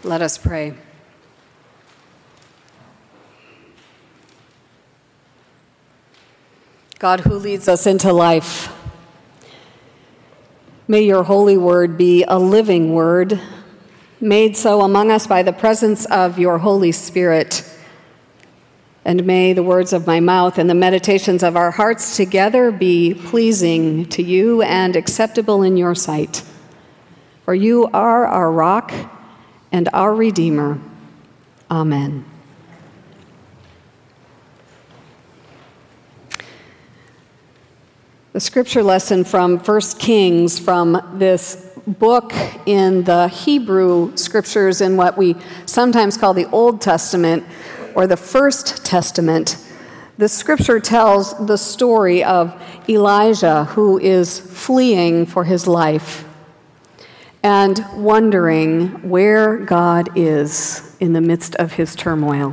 Let us pray. God, who leads us into life, may your holy word be a living word, made so among us by the presence of your Holy Spirit. And may the words of my mouth and the meditations of our hearts together be pleasing to you and acceptable in your sight. For you are our rock and our Redeemer. Amen. The scripture lesson from 1 Kings, from this book in the Hebrew scriptures in what we sometimes call the Old Testament or the First Testament. The scripture tells the story of Elijah, who is fleeing for his life and wondering where God is in the midst of his turmoil.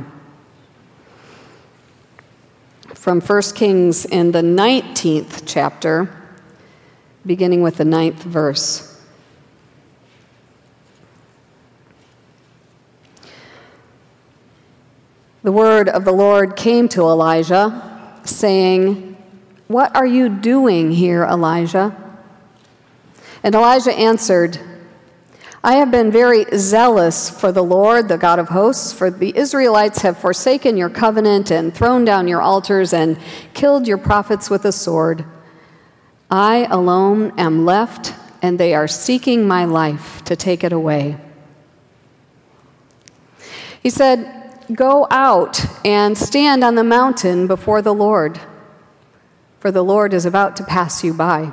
From 1 Kings in the 19th chapter, beginning with the 9th verse. The word of the Lord came to Elijah, saying, "What are you doing here, Elijah?" And Elijah answered, "I have been very zealous for the Lord, the God of hosts, for the Israelites have forsaken your covenant and thrown down your altars and killed your prophets with a sword. I alone am left, and they are seeking my life to take it away." He said, "Go out and stand on the mountain before the Lord, for the Lord is about to pass you by."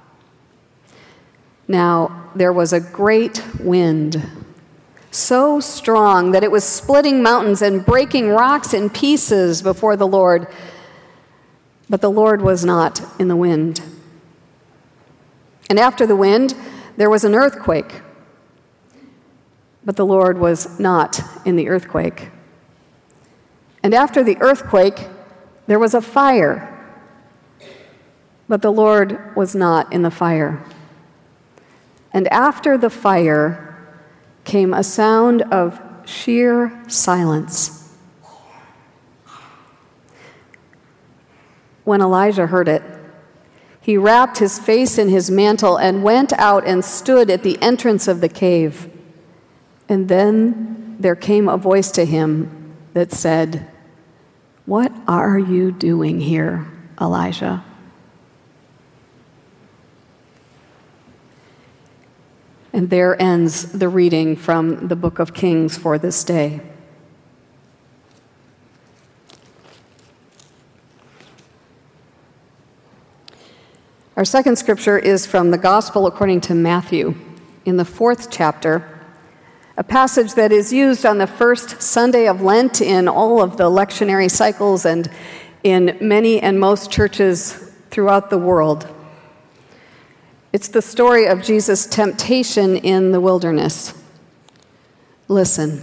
Now, there was a great wind, so strong that it was splitting mountains and breaking rocks in pieces before the Lord. But the Lord was not in the wind. And after the wind, there was an earthquake. But the Lord was not in the earthquake. And after the earthquake, there was a fire. But the Lord was not in the fire. And after the fire came a sound of sheer silence. When Elijah heard it, he wrapped his face in his mantle and went out and stood at the entrance of the cave. And then there came a voice to him that said, "What are you doing here, Elijah?" And there ends the reading from the book of Kings for this day. Our second scripture is from the Gospel according to Matthew, in the 4th chapter, a passage that is used on the first Sunday of Lent in all of the lectionary cycles and in many and most churches throughout the world. It's the story of Jesus' temptation in the wilderness. Listen.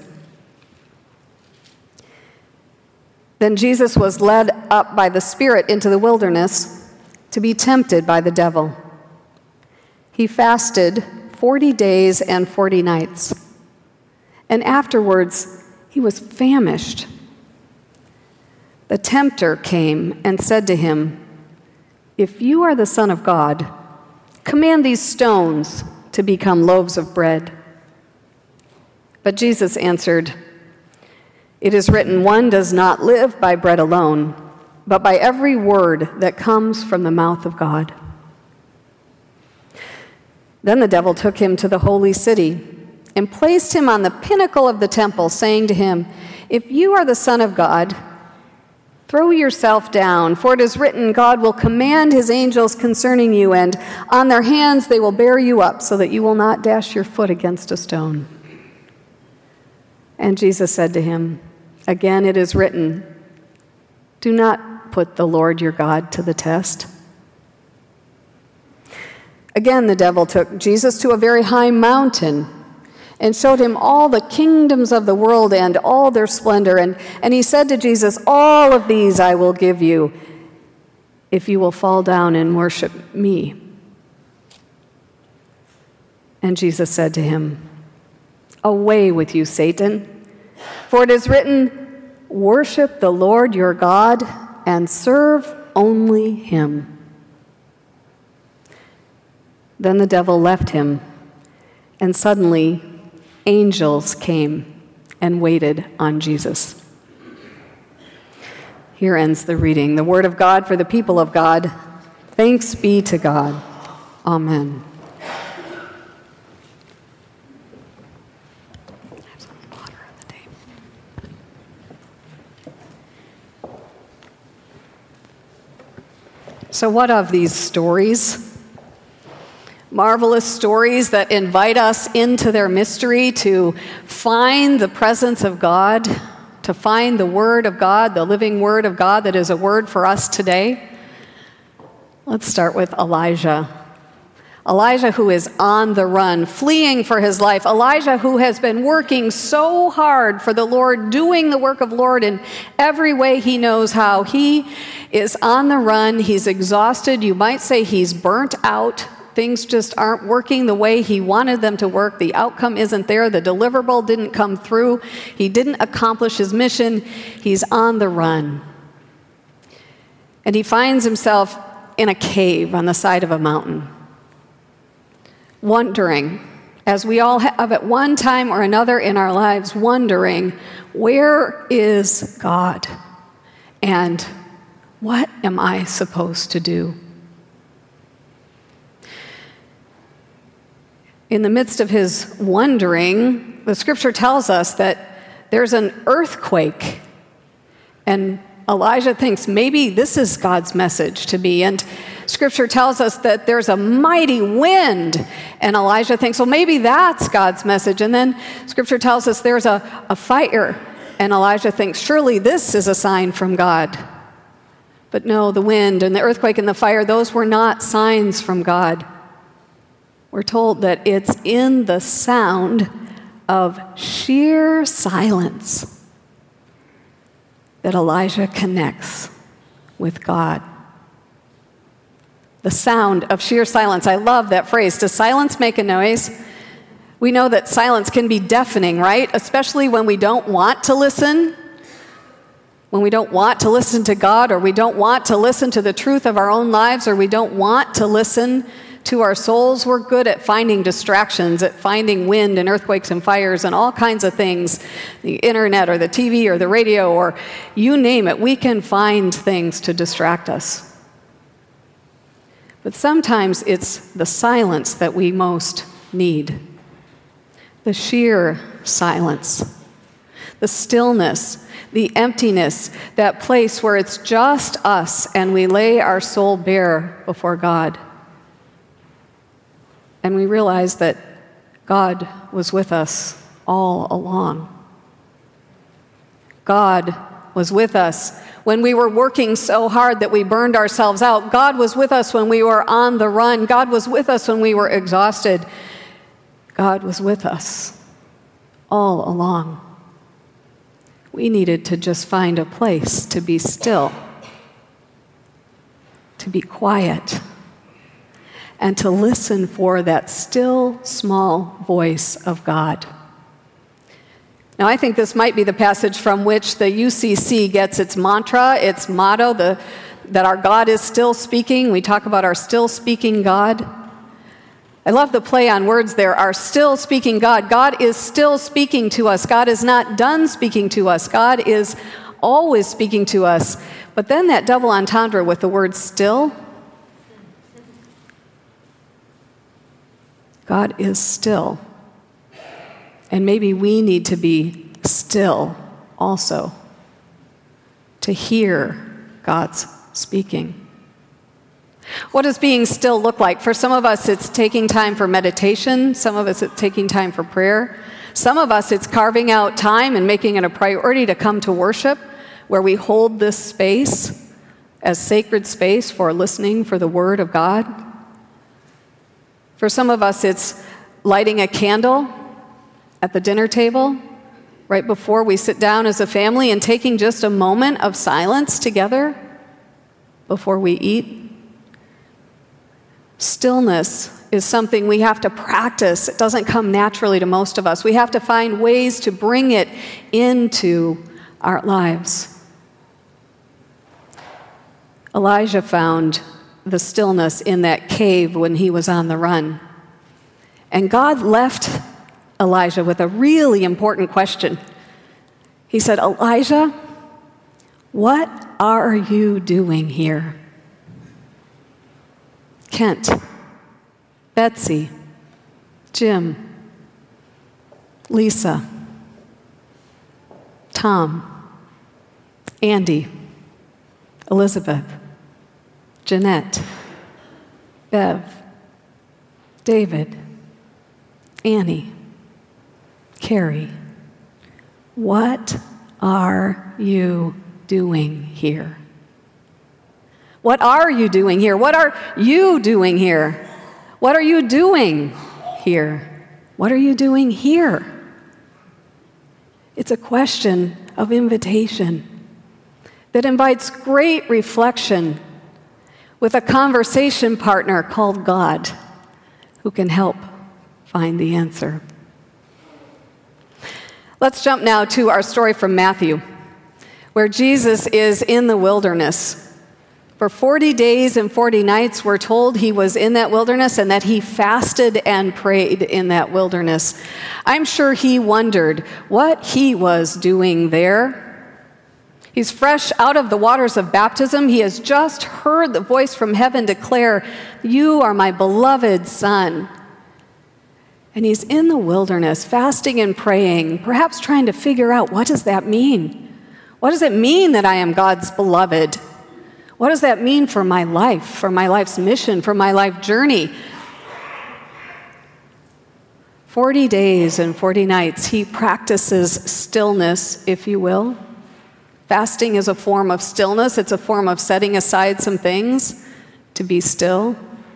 Then Jesus was led up by the Spirit into the wilderness to be tempted by the devil. He fasted 40 days and 40 nights, and afterwards he was famished. The tempter came and said to him, "If you are the Son of God, command these stones to become loaves of bread." But Jesus answered, "It is written, one does not live by bread alone, but by every word that comes from the mouth of God." Then the devil took him to the holy city and placed him on the pinnacle of the temple, saying to him, "If you are the Son of God, throw yourself down, for it is written, God will command his angels concerning you, and on their hands they will bear you up, so that you will not dash your foot against a stone." And Jesus said to him, "Again it is written, do not put the Lord your God to the test." Again the devil took Jesus to a very high mountain and showed him all the kingdoms of the world and all their splendor. And he said to Jesus, "All of these I will give you if you will fall down and worship me." And Jesus said to him, Away with you, Satan. For it is written, worship the Lord your God and serve only him. Then the devil left him, and suddenly angels came and waited on Jesus. Here ends the reading. The word of God for the people of God. Thanks be to God. Amen. So what of these stories? Marvelous stories that invite us into their mystery to find the presence of God, to find the Word of God, the living Word of God that is a word for us today. Let's start with Elijah. Elijah, who is on the run, fleeing for his life. Elijah, who has been working so hard for the Lord, doing the work of Lord in every way he knows how. He is on the run. He's exhausted. You might say he's burnt out. Things just aren't working the way he wanted them to work. The outcome isn't there. The deliverable didn't come through. He didn't accomplish his mission. He's on the run. And he finds himself in a cave on the side of a mountain, wondering, as we all have at one time or another in our lives, wondering, where is God? And what am I supposed to do? In the midst of his wondering, the scripture tells us that there's an earthquake, and Elijah thinks maybe this is God's message to me. And scripture tells us that there's a mighty wind, and Elijah thinks, well, maybe that's God's message. And then scripture tells us there's a fire, and Elijah thinks, surely this is a sign from God. But no, the wind and the earthquake and the fire, those were not signs from God. We're told that it's in the sound of sheer silence that Elijah connects with God. The sound of sheer silence. I love that phrase. Does silence make a noise? We know that silence can be deafening, right? Especially when we don't want to listen. When we don't want to listen to God, or we don't want to listen to the truth of our own lives, or we don't want to listen to our souls. We're good at finding distractions, at finding wind and earthquakes and fires and all kinds of things, the internet or the TV or the radio or you name it. We can find things to distract us. But sometimes it's the silence that we most need. The sheer silence, the stillness, the emptiness, that place where it's just us and we lay our soul bare before God. And we realize that God was with us all along. God was with us when we were working so hard that we burned ourselves out. God was with us when we were on the run. God was with us when we were exhausted. God was with us all along. We needed to just find a place to be still, to be quiet, and to listen for that still, small voice of God. Now, I think this might be the passage from which the UCC gets its mantra, its motto, that our God is still speaking. We talk about our still speaking God. I love the play on words there, our still speaking God. God is still speaking to us. God is not done speaking to us. God is always speaking to us. But then that double entendre with the word still, God is still. And maybe we need to be still also to hear God's speaking. What does being still look like? For some of us, it's taking time for meditation. Some of us, it's taking time for prayer. Some of us, it's carving out time and making it a priority to come to worship, where we hold this space as sacred space for listening for the Word of God. For some of us, it's lighting a candle at the dinner table right before we sit down as a family and taking just a moment of silence together before we eat. Stillness is something we have to practice. It doesn't come naturally to most of us. We have to find ways to bring it into our lives. Elijah found the stillness in that cave when he was on the run. And God left Elijah with a really important question. He said, "Elijah, what are you doing here?" Kent, Betsy, Jim, Lisa, Tom, Andy, Elizabeth, Jeanette, Bev, David, Annie, Carrie, what are you doing here? What are you doing here? What are you doing here? What are you doing here? What are you doing here? It's a question of invitation that invites great reflection with a conversation partner called God who can help find the answer. Let's jump now to our story from Matthew, where Jesus is in the wilderness. For 40 days and 40 nights, we're told he was in that wilderness and that he fasted and prayed in that wilderness. I'm sure he wondered what he was doing there. He's fresh out of the waters of baptism. He has just heard the voice from heaven declare, "You are my beloved Son." And he's in the wilderness, fasting and praying, perhaps trying to figure out, what does that mean? What does it mean that I am God's beloved? What does that mean for my life, for my life's mission, for my life journey? 40 days and 40 nights, he practices stillness, if you will. Fasting is a form of stillness. It's a form of setting aside some things to be still.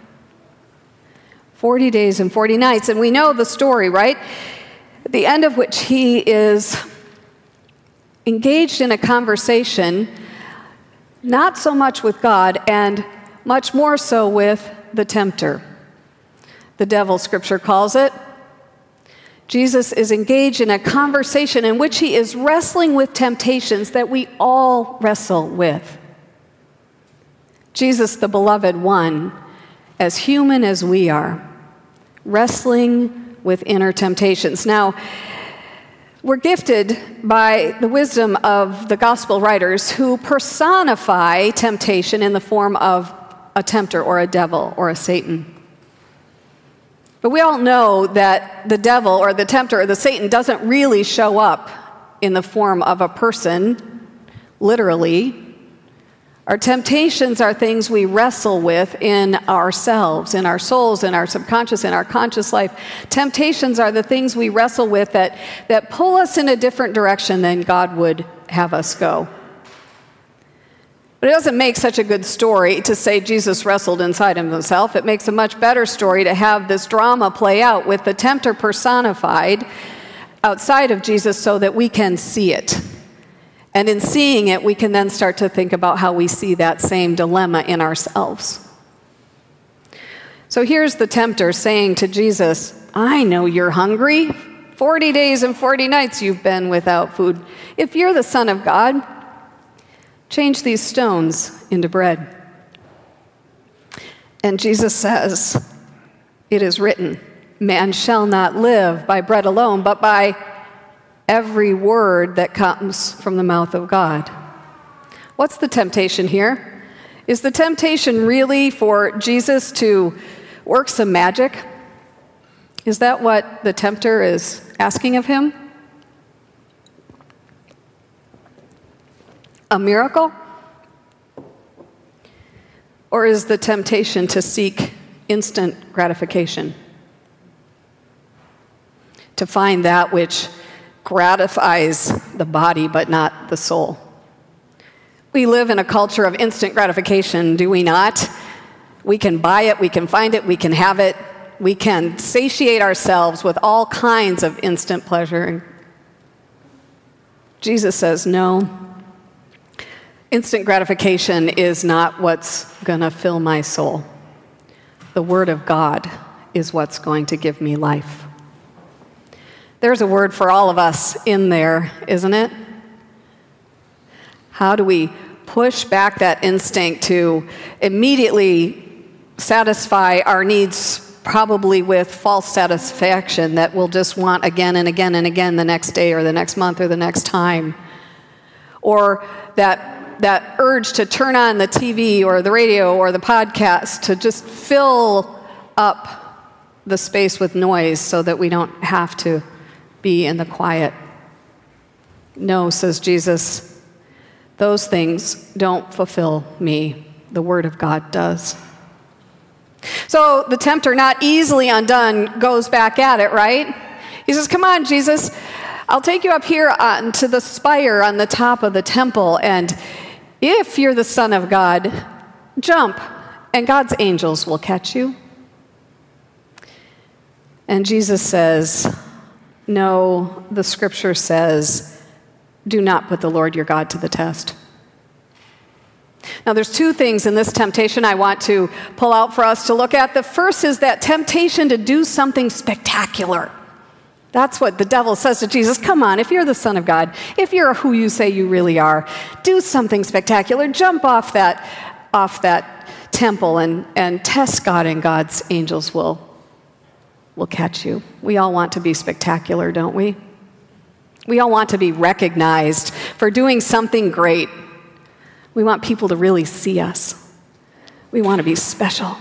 40 days and 40 nights, and we know the story, right? At the end of which he is engaged in a conversation, not so much with God, and much more so with the tempter. The devil, Scripture calls it. Jesus is engaged in a conversation in which he is wrestling with temptations that we all wrestle with. Jesus, the beloved one, as human as we are, wrestling with inner temptations. Now, we're gifted by the wisdom of the gospel writers who personify temptation in the form of a tempter or a devil or a Satan. But we all know that the devil or the tempter or the Satan doesn't really show up in the form of a person, literally. Our temptations are things we wrestle with in ourselves, in our souls, in our subconscious, in our conscious life. Temptations are the things we wrestle with that pull us in a different direction than God would have us go. But it doesn't make such a good story to say Jesus wrestled inside himself. It makes a much better story to have this drama play out with the tempter personified outside of Jesus so that we can see it. And in seeing it, we can then start to think about how we see that same dilemma in ourselves. So here's the tempter saying to Jesus, "I know you're hungry. 40 days and 40 nights you've been without food. If you're the Son of God, change these stones into bread." And Jesus says, "It is written, man shall not live by bread alone, but by every word that comes from the mouth of God." What's the temptation here? Is the temptation really for Jesus to work some magic? Is that what the tempter is asking of him? A miracle? Or is the temptation to seek instant gratification? To find that which gratifies the body but not the soul. We live in a culture of instant gratification, do we not? We can buy it, we can find it, we can have it. We can satiate ourselves with all kinds of instant pleasure. Jesus says, no, instant gratification is not what's going to fill my soul. The Word of God is what's going to give me life. There's a word for all of us in there, isn't it? How do we push back that instinct to immediately satisfy our needs, probably with false satisfaction that we'll just want again and again and again the next day or the next month or the next time? Or that urge to turn on the TV or the radio or the podcast to just fill up the space with noise so that we don't have to be in the quiet. No, says Jesus, those things don't fulfill me. The Word of God does. So the tempter, not easily undone, goes back at it, right? He says, come on, Jesus, I'll take you up here to the spire on the top of the temple, and if you're the Son of God, jump, and God's angels will catch you. And Jesus says, no, the Scripture says, do not put the Lord your God to the test. Now, there's two things in this temptation I want to pull out for us to look at. The first is that temptation to do something spectacular. That's what the devil says to Jesus. Come on, if you're the Son of God, if you're who you say you really are, do something spectacular. Jump off that temple and test God, and God's angels will catch you. We all want to be spectacular, don't we? We all want to be recognized for doing something great. We want people to really see us. We want to be special.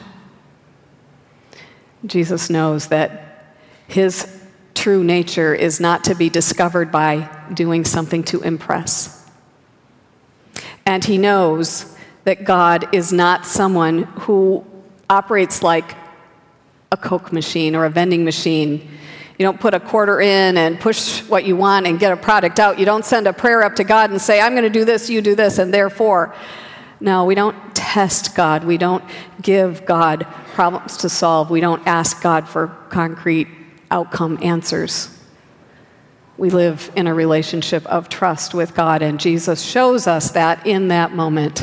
Jesus knows that his true nature is not to be discovered by doing something to impress. And he knows that God is not someone who operates like a Coke machine or a vending machine. You don't put a quarter in and push what you want and get a product out. You don't send a prayer up to God and say, I'm going to do this, you do this, and therefore. No, we don't test God. We don't give God problems to solve. We don't ask God for concrete outcome answers. We live in a relationship of trust with God, and Jesus shows us that in that moment.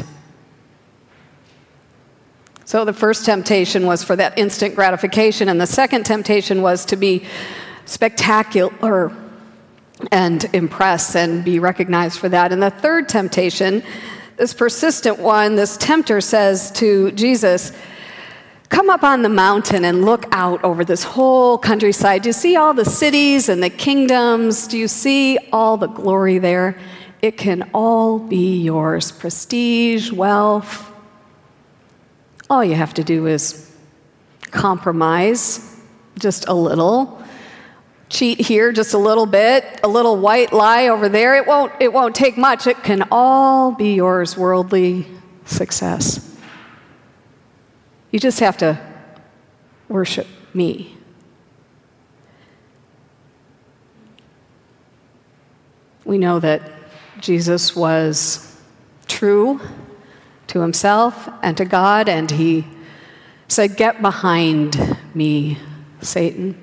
So the first temptation was for that instant gratification, and the second temptation was to be spectacular and impress and be recognized for that. And the third temptation, this persistent one, this tempter says to Jesus, come up on the mountain and look out over this whole countryside. Do you see all the cities and the kingdoms? Do you see all the glory there? It can all be yours. Prestige, wealth. All you have to do is compromise just a little. Cheat here just a little bit, a little white lie over there. It won't take much. It can all be yours, worldly success. You just have to worship me. We know that Jesus was true to himself and to God, and he said, get behind me, Satan.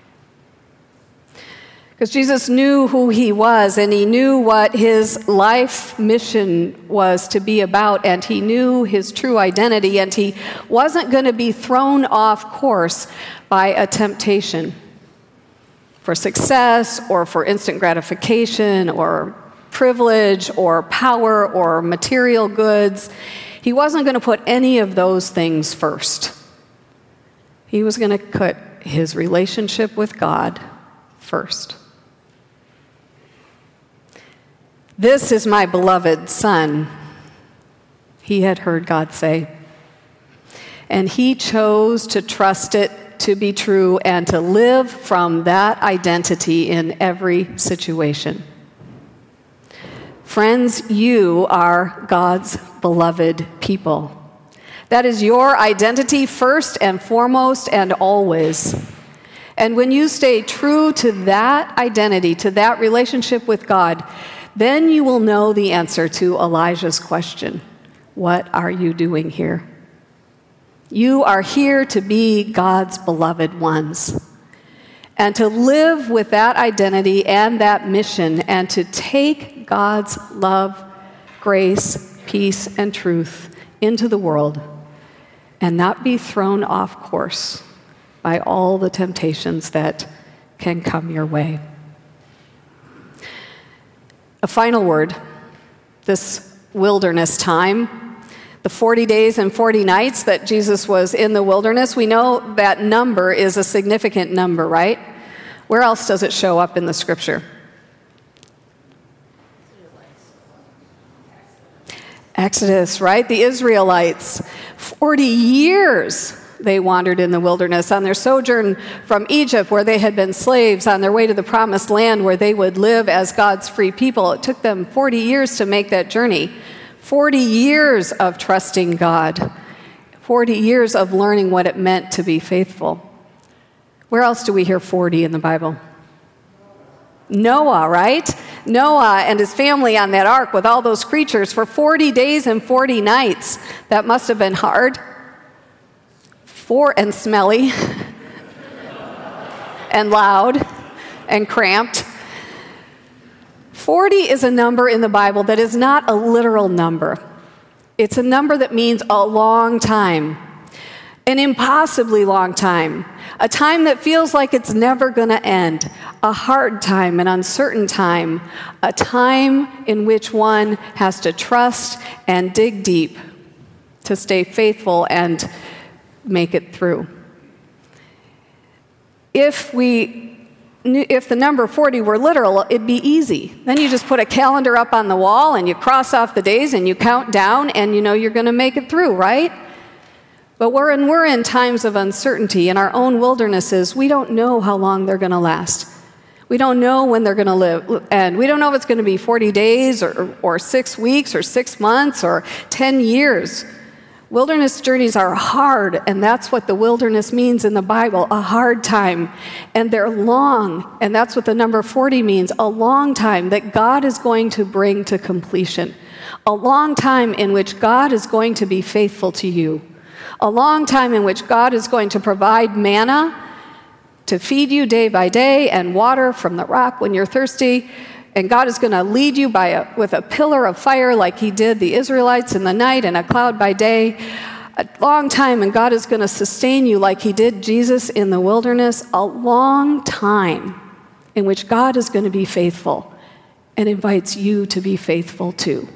Because Jesus knew who he was, and he knew what his life mission was to be about, and he knew his true identity, and he wasn't going to be thrown off course by a temptation for success or for instant gratification or privilege or power or material goods. He wasn't going to put any of those things first. He was going to put his relationship with God first. This is my beloved Son, he had heard God say. And he chose to trust it to be true and to live from that identity in every situation. Friends, you are God's beloved people. That is your identity first and foremost and always. And when you stay true to that identity, to that relationship with God, then you will know the answer to Elijah's question. What are you doing here? You are here to be God's beloved ones, and to live with that identity and that mission, and to take God's love, grace, peace, and truth into the world, and not be thrown off course by all the temptations that can come your way. A final word, this wilderness time, the 40 days and 40 nights that Jesus was in the wilderness, we know that number is a significant number, right? Where else does it show up in the scripture? Exodus, right? The Israelites, 40 years they wandered in the wilderness on their sojourn from Egypt, where they had been slaves, on their way to the promised land where they would live as God's free people. It took them 40 years to make that journey. 40 years of trusting God. 40 years of learning what it meant to be faithful. Where else do we hear 40 in the Bible? Noah, right? Noah and his family on that ark with all those creatures for 40 days and 40 nights. That must have been hard. And smelly. And loud. And cramped. 40 is a number in the Bible that is not a literal number. It's a number that means a long time. An impossibly long time. A time that feels like it's never going to end. A hard time, an uncertain time. A time in which one has to trust and dig deep to stay faithful and make it through. If the number 40 were literal, it'd be easy. Then you just put a calendar up on the wall and you cross off the days and you count down and you know you're going to make it through, right? But we're in times of uncertainty. In our own wildernesses, we don't know how long they're going to last. We don't know when they're going to live. And we don't know if it's going to be 40 days or 6 weeks or 6 months or 10 years. Wilderness journeys are hard, and that's what the wilderness means in the Bible, a hard time. And they're long, and that's what the number 40 means, a long time that God is going to bring to completion. A long time in which God is going to be faithful to you. A long time in which God is going to provide manna to feed you day by day and water from the rock when you're thirsty. And God is going to lead you with a pillar of fire like he did the Israelites in the night and a cloud by day. A long time, and God is going to sustain you like he did Jesus in the wilderness. A long time in which God is going to be faithful and invites you to be faithful too.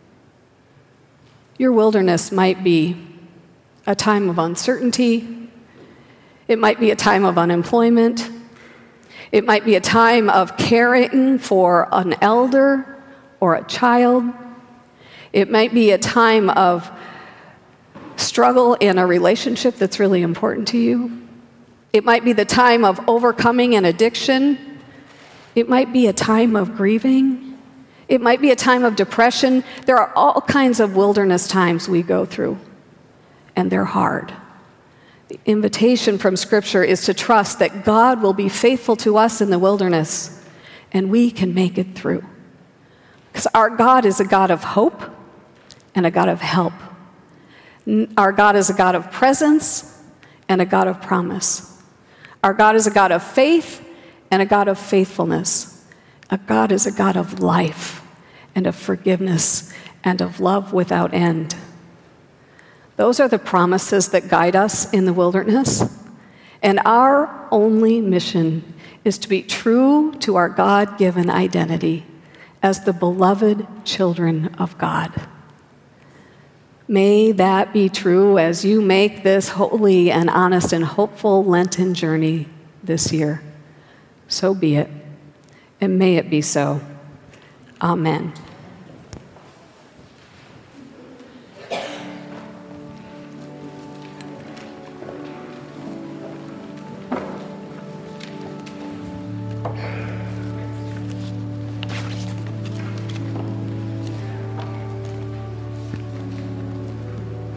Your wilderness might be a time of uncertainty. It might be a time of unemployment. It might be a time of caring for an elder or a child. It might be a time of struggle in a relationship that's really important to you. It might be the time of overcoming an addiction. It might be a time of grieving. It might be a time of depression. There are all kinds of wilderness times we go through. And they're hard. The invitation from Scripture is to trust that God will be faithful to us in the wilderness, and we can make it through. Because our God is a God of hope and a God of help. Our God is a God of presence and a God of promise. Our God is a God of faith and a God of faithfulness. Our God is a God of life and of forgiveness and of love without end. Those are the promises that guide us in the wilderness. And our only mission is to be true to our God-given identity as the beloved children of God. May that be true as you make this holy and honest and hopeful Lenten journey this year. So be it, and may it be so. Amen.